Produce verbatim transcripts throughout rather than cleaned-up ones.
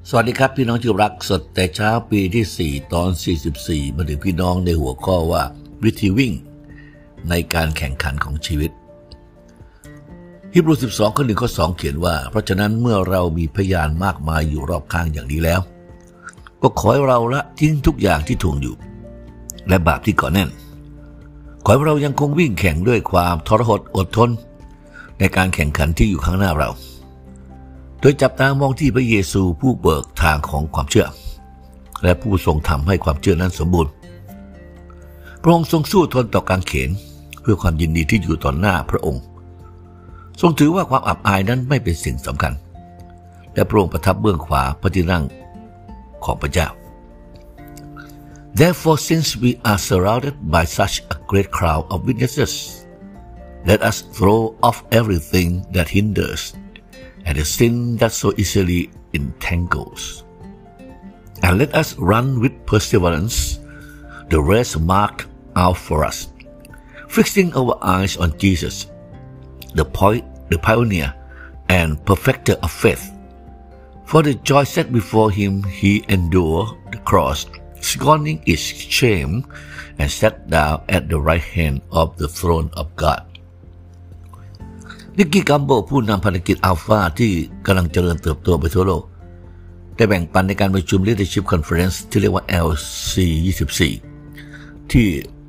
สวัสดีครับพี่น้องที่รักสดแต่เช้าปีที่สี่ตอนสี่สิบสี่มาถึงพี่น้องในหัวข้อว่าวิธีวิ่งในการแข่งขันของชีวิตฮีบรูสิบสองข้อหนึ่งข้อสองเขียนว่าเพราะฉะนั้นเมื่อเรามีพยานมากมายอยู่รอบข้างอย่างนี้แล้วก็ขอให้เราละทิ้งทุกอย่างที่ถ่วงอยู่และบาปที่เกาะแน่นขอให้เรายังคงวิ่งแข่งด้วยความทรหดอดทนในการแข่งขันที่อยู่ข้างหน้าเราโดยจับตามองที่พระเยซูผู้เบิกทางของความเชื่อและผู้ทรงทำให้ความเชื่อนั้นสมบูรณ์พระองค์ทรงสู้ทนต่อกางเขนเพื่อความยินดีที่อยู่ต่อหน้าพระองค์ทรงถือว่าความอับอายนั้นไม่เป็นสิ่งสำคัญและพระองค์ประทับเบื้องขวาพระที่นั่งของพระเจ้า Therefore since we are surrounded by such a great crowd of witnesses let us throw off everything that hinders and the sin that so easily entangles and let us run with perseverance the race marked out for us fixing our eyes on Jesus the point the pioneer and perfecter of faith for the joy set before him he endured the cross scorning its shame and sat down at the right hand of the throne of Godนิกกี้กัมโบผู้นำภารกิจอัลฟาที่กำลังเจริญเติบโตไปทั่วโลกได้แบ่งปันในการประชุม Leadership Conference ที่เรียกว่า แอล ซี ยี่สิบสี่ ที่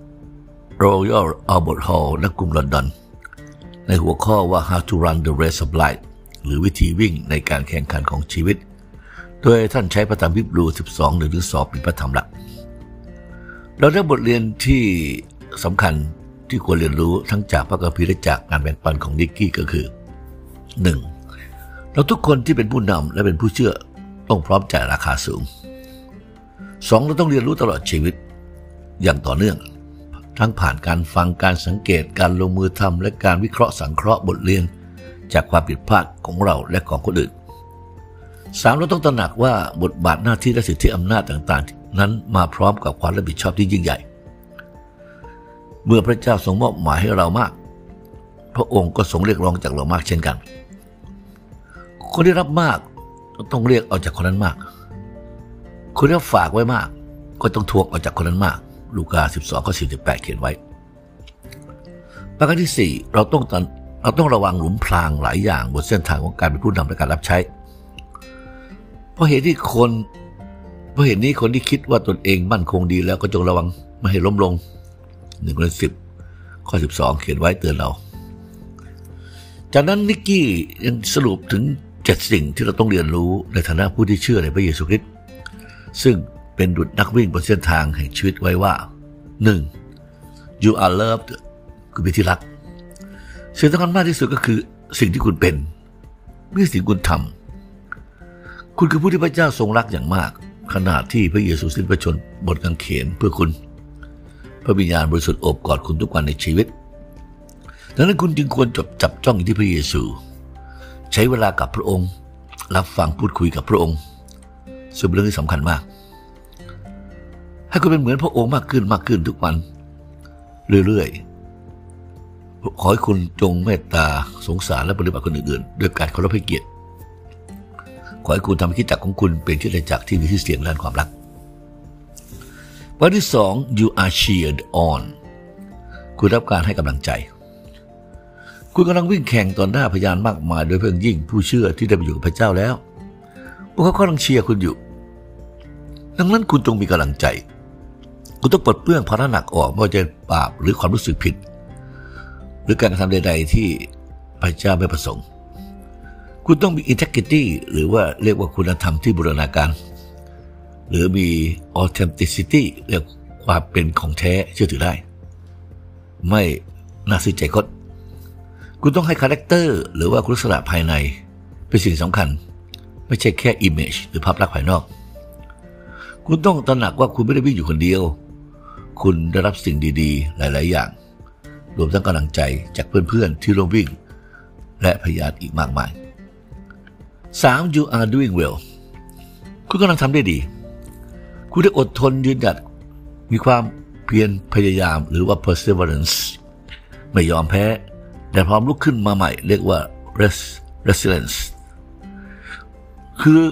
Royal Albert Hall ณ กรุงลอนดอนในหัวข้อว่า How to Run the Race of Life หรือวิธีวิ่งในการแข่งขันของชีวิตโดยท่านใช้พระธรรมฮีบรูสิบสอง หนึ่งถึงสองเป็นพระธรรมหลักเราได้บทเรียนที่สำคัญที่ควรเรียนรู้ทั้งจากพระคัมภีร์และจากงานแบ่งปันของนิกกี้ก็คือ หนึ่ง เราทุกคนที่เป็นผู้นำและเป็นผู้เชื่อต้องพร้อมจ่ายราคาสูง สอง เราต้องเรียนรู้ตลอดชีวิตอย่างต่อเนื่องทั้งผ่านการฟังการสังเกตการลงมือทำและการวิเคราะห์สังเคราะห์บทเรียนจากความผิดพลาดของเราและของคนอื่น สาม เราต้องตระหนักว่าบทบาทหน้าที่และสิทธิอำนาจต่างๆนั้นมาพร้อมกับความรับผิดชอบที่ยิ่งใหญ่เมื่อพระเจ้าทรงมอบหมายให้เรามากพระองค์ก็ทรงเรียกร้องจากเรามากเช่นกันคนที่รับมากต้องเรียกเอาจากคนนั้นมากคนที่ฝากไว้มากก็ต้องทวงเอาจากคนนั้นมากลูกาสิบสองข้อสี่สิบแปดเขียนไว้ประการที่สี่เราต้องเราต้องระวังหลุมพรางหลายอย่างบนเส้นทางของการเป็นผู้นำและการรับใช้เพราะเหตุที่คนเพราะเหตุนี้คนที่คิดว่าตนเองมั่นคงดีแล้วก็จงระวังไม่ให้ล้มลงหนึ่งข้อสิบข้อสิบสองเขียนไว้เตือนเราจากนั้นนิกกี้ยังสรุปถึงเจ็ดสิ่งที่เราต้องเรียนรู้ในฐานะผู้ที่เชื่อในพระเยซูคริสต์ซึ่งเป็นดุจนักวิ่งบนเส้นทางแห่งชีวิตไว้ว่า หนึ่ง you are loved คือเป็นที่รักสิ่งสำคัญมากที่สุดก็คือสิ่งที่คุณเป็นไม่ใช่สิ่งคุณทำคุณคือผู้ที่พระเจ้าทรงรักอย่างมากขณะที่พระเยซูสิ้นพระชนม์บนกางเขนเพื่อคุณพระวิญญาณบริสุทธิ์โอบกอดคุณทุกวันในชีวิตดังนั้นคุณจึงควรจับจับจ้องที่พระเยซูใช้เวลากับพระองค์รับฟังพูดคุยกับพระองค์ซึ่งเป็นเรื่องที่สำคัญมากให้คุณเป็นเหมือนพระองค์มากขึ้นมากขึ้นทุกวันเรื่อยๆขอให้คุณจงเมตตาสงสารและปฏิบัติคนอื่นๆด้วยการเคารพให้เกียรติขอให้คุณทำให้คริสตจักรของคุณเป็นคริสตจักรที่มีชื่อเสียงด้านความรักวันที่สอง you are cheered on คุณรับการให้กำลังใจคุณกำลังวิ่งแข่งต่อหน้าพยานมากมายโดยเพิ่งยิ่งผู้เชื่อที่ได้ไปอยู่กับพระเจ้าแล้วพวกเขากำลังเชียร์คุณอยู่ดังนั้นคุณจงมีกำลังใจคุณต้องปลดเปลื้องภาระหนักออกไม่ว่าจะบาปหรือความรู้สึกผิดหรือการกระทำใดๆที่พระเจ้าไม่ประสงค์คุณต้องมี integrity หรือว่าเรียกว่าคุณธรรมที่บูรณาการหรือมี authenticity เรียกความเป็นของแท้เชื่อถือได้ไม่น่าซื่อใจคดคุณต้องให้คาแรคเตอร์หรือว่าคุณลักษณะภายในเป็นสิ่งสำคัญไม่ใช่แค่ image หรือภาพลักษณ์ภายนอกคุณต้องตระหนักว่าคุณไม่ได้วิ่งอยู่คนเดียวคุณได้รับสิ่งดีๆหลายๆอย่างรวมทั้งกำลังใจจากเพื่อนๆที่ร่วมวิ่งและพยานอีกมากมาย สาม you are doing well คุณกำลังทำได้ดีคุณได้อดทนยืนหยัดมีความเพียรพยายามหรือว่า perseverance ไม่ยอมแพ้แต่พร้อมลุกขึ้นมาใหม่เรียกว่า resilience คือ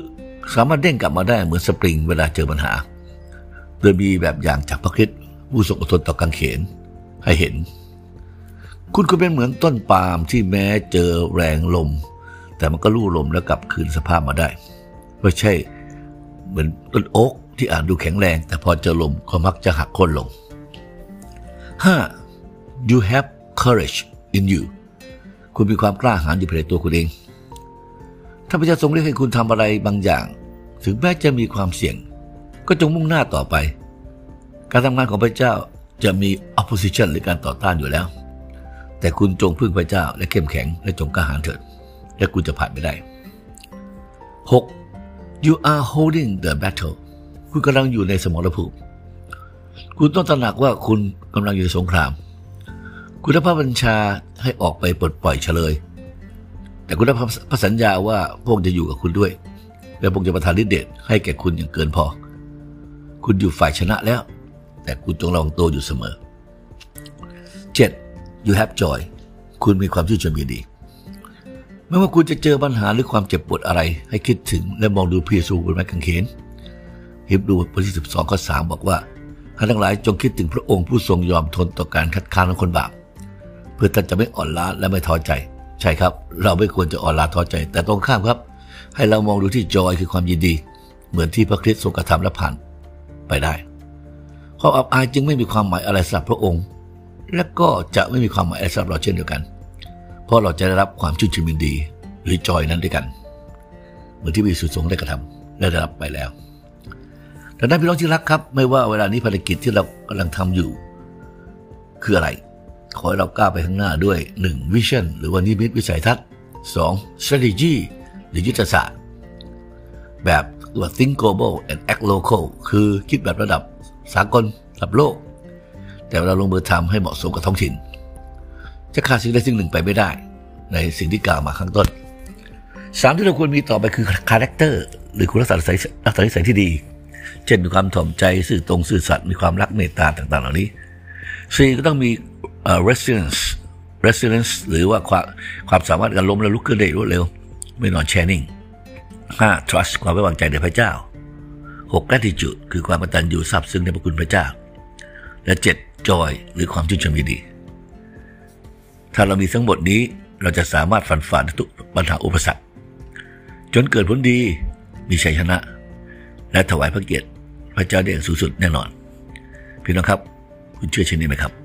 สามารถเด้งกลับมาได้เหมือนสปริงเวลาเจอปัญหาโดยมีแบบอย่างจากพระคริสต์ผู้ทรงอดทนต่อกางเขนให้เห็นคุณก็เป็นเหมือนต้นปาล์มที่แม้เจอแรงลมแต่มันก็ลู่ลมแล้วกลับคืนสภาพมาได้ไม่ใช่เหมือนต้นโอ๊กที่อ่านดูแข็งแรงแต่พอเจอลมก็มักจะหักโค่นลง ห้า You have courage in you คุณมีความกล้าหาญอยู่ภายในตัวคุณเองถ้าพระเจ้าทรงเรียกให้คุณทำอะไรบางอย่างถึงแม้จะมีความเสี่ยงก็จงมุ่งหน้าต่อไปการทำงานของพระเจ้าจะมี opposition หรือการต่อต้านอยู่แล้วแต่คุณจงพึ่งพระเจ้าและเข้มแข็งและจงกล้าหาญเถิดและคุณจะผ่านไปได้ หก You are holding the battle คุณกำลังอยู่ในสมรภูมิคุณต้องตระหนักว่าคุณกำลังอยู่ในสงครามคุณได้พระบัญชาให้ออกไปปลดปล่อยเฉลยแต่คุณได้พระสัญญาว่าพระองค์จะอยู่กับคุณด้วยและพระองค์จะประทานฤทธิ์เดชให้แก่คุณอย่างเกินพอคุณอยู่ฝ่ายชนะแล้วแต่คุณจงระวังตัวอยู่เสมอ เจ็ด You have joy คุณมีความชื่นชมยินดีไม่ว่าคุณจะเจอปัญหาหรือความเจ็บปวดอะไรให้คิดถึงและมองดูพระเยซูบนไม้กางเขนฮีบรูบทที่สิบสองข้อสามบอกว่าท่านทั้งหลายจงคิดถึงพระองค์ผู้ทรงยอมทนต่อการคัดค้านของคนบาปเพื่อท่านจะไม่อ่อนล้าและไม่ท้อใจใช่ครับเราไม่ควรจะอ่อนล้าท้อใจแต่ตรงข้ามครับให้เรามองดูที่จอยคือความยินดีเหมือนที่พระคริสต์ทรงกระทำและผ่านไปได้ความอับอายจึงไม่มีความหมายอะไรสำหรับพระองค์และก็จะไม่มีความหมายอะไรสำหรับเราเช่นเดียวกันเพราะเราจะได้รับความชื่นชมยินดีหรือจอยนั้นด้วยกันเหมือนที่พระเยซูทรงได้กระทำและได้รับไปแล้วดังนั้นพี่น้องที่รักครับไม่ว่าเวลานี้ภารกิจที่เรากำลังทำอยู่คืออะไรขอให้เราก้าวไปข้างหน้าด้วย หนึ่ง Vision หรือว่านิมิตวิสัยทัศน์ สอง Strategy หรือยุทธศาสตร์แบบว่า Think Global and Act Local คือคิดแบบระดับสากลระดับโลกแต่เราลงมือทำให้เหมาะสมกับท้องถิ่นจะขาดสิ่งใดสิ่งหนึ่งไปไม่ได้ในสิ่งที่กล่าวมาข้างต้นสามที่เราควรมีต่อไปคือ Character หรือคุณลักษณะนิสัยลักษณะนิสัยที่ดีเช่นมีความถ่อมใจซื่อตรงซื่อสัตย์มีความรักเมตตาต่างๆเหล่านี้สี่ก็ต้องมีUh, resilience resilience หรือว่าความความสามารถการล้มและลุกขึ้นได้รวดเร็วไม่นอนแช่นิ่ง ห้า trust ความไว้วางใจในพระเจ้า หก gratitude คือความกตัญญูซาบซึ้งในพระคุณพระเจ้าและเจ็ด joy หรือความชื่นชมยินดีถ้าเรามีทั้งหมดนี้เราจะสามารถฟันฝ่าทุกปัญหาอุปสรรคจนเกิดผลดีมีชัยชนะและถวายพระเกียรติพระเจ้าได้อย่างสูงสุดแน่นอนพี่น้องครับคุณเชื่อเช่นนี้ไหมครับ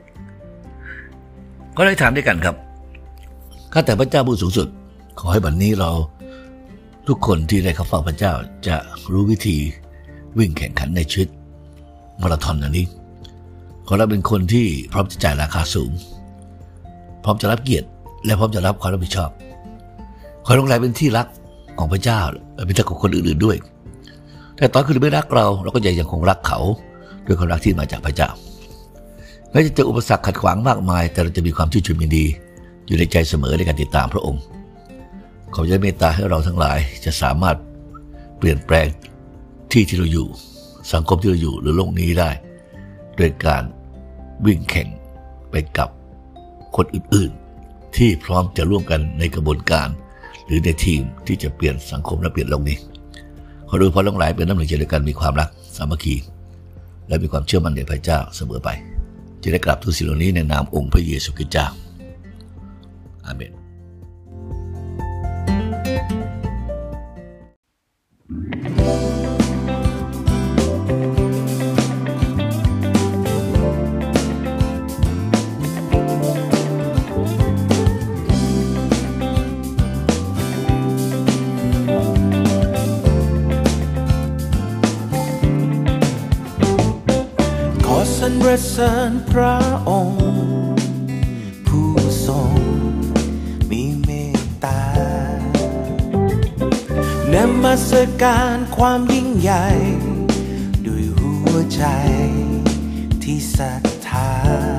ก็ได้ถามด้วยกันครับข้าแต่พระเจ้าผู้สูงสุดขอให้บัดนี้เราทุกคนที่ได้เข้าเฝ้าพระเจ้าจะรู้วิธีวิ่งแข่งขันในชีวิตมาราธอนอันนี้ขอเราเป็นคนที่พร้อมจะจ่ายราคาสูงพร้อมจะรับเกียรติและพร้อมจะรับความรับผิดชอบขอให้เราเป็นที่รักของพระเจ้าและเป็นที่รักของคนอื่นๆด้วยแต่ตอนคุณไม่รักเราเราก็จะยังคงรักเขาด้วยความรักที่มาจากพระเจ้าแม้จะเจออุปสรรคขัดขวางมากมายแต่เราจะมีความชื่นชมยินดีอยู่ในใจเสมอในการติดตามพระองค์ขอพระเจ้าเมตตาให้เราทั้งหลายจะสามารถเปลี่ยนแปลงที่ที่เราอยู่สังคมที่เราอยู่หรือโลกนี้ได้โดยการวิ่งแข่งไปกับคนอื่นๆที่พร้อมจะร่วมกันในกระบวนการหรือในทีมที่จะเปลี่ยนสังคมและเปลี่ยนโลกนี้ขอดูพอทั้งหลายเป็นน้ำหนึ่งใจเดียวกันมีความรักสามัคคีและมีความเชื่อมั่นในพระเจ้าเสมอไปจะได้กลับทุกสิ่งเหล่านี้ในนามองค์พระเยซูคริสต์เจ้าอาเมนสรรเสริญพระองค์ผู้ทรงมีเมตตานมัสการความยิ่งใหญ่ด้วยหัวใจที่ศรัทธา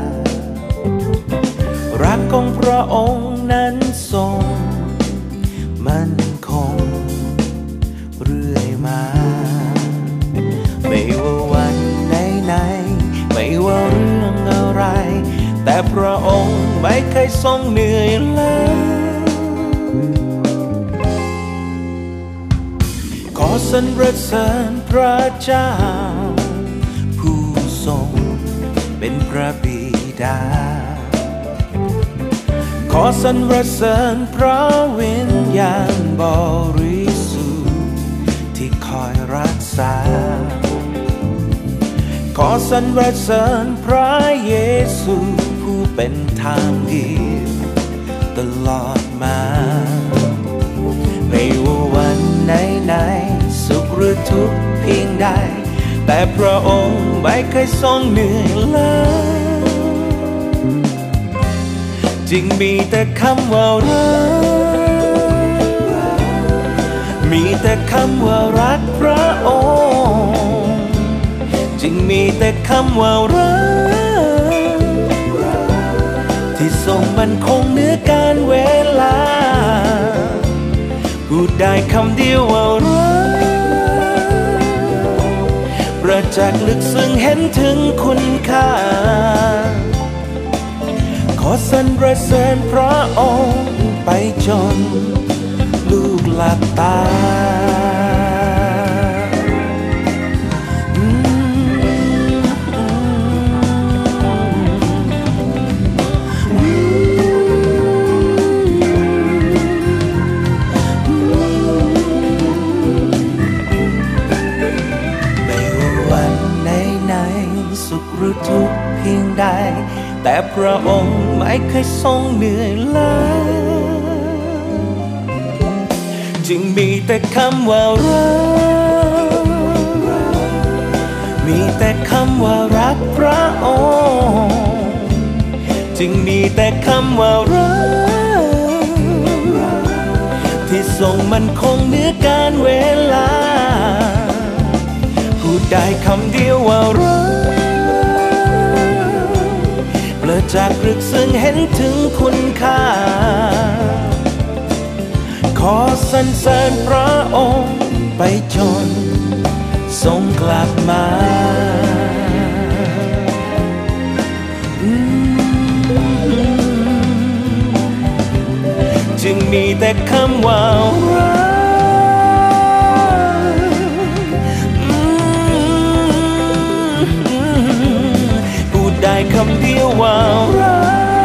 รักของพระองค์นั้นทรงมั่นคงเรื่อยมาไม่ว่าวันไหนๆไม่ว่าเรื่องอะไรแต่พระองค์ไม่เคยทรงเหนื่อยล้าขอสรรเสริญพระเจ้าผู้ทรงเป็นพระบิดาขอสรรเสริญพระวิญญาณบริสุทธิ์ที่คอยรักษาขอสรรเสริญพระเยซูผู้เป็นทางเดียวตลอดมาไม่ว่าวันไหนไหนสุขหรือทุกข์เพียงใดแต่พระองค์ไม่เคยทรงเหนื่อยล้าจึงมีแต่คำว่ารักมีแต่คำว่ารักพระองค์จึงมีแต่คำว่ารักที่ทรงมั่นคงเหนือการเวลาพูดได้คำเดียวว่ารักประจักษ์ลึกซึ้งเห็นถึงคุณค่าขอสรรเสริญพระองค์ไปจนลูกหลับตาหรือทุกข์เพียงใดแต่พระองค์ไม่เคยทรงเหนื่อยล้าจึงมีแต่คำว่ารักมีแต่คำว่ารักพระองค์จึงมีแต่คำว่ารักที่ทรงมั่นคงเหนือการเวลาพูดได้คำเดียวว่ารักประจักษ์ลึกซึ้งเห็นถึงคุณค่าขอสรรเสริญพระองค์ไปจนทรงกลับมาจึงมีแต่คำว่ารักได้คำเดียวว่ารั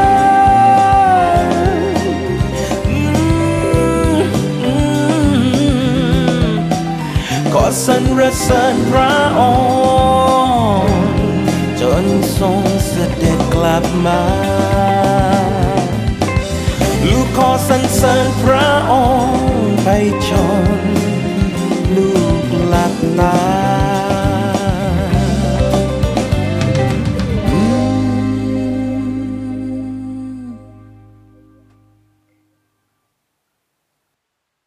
กขอสรรเสริญพระองค์จนทรงเสด็จกลับมาลูกขอสรรเสริญพระองค์ไปจน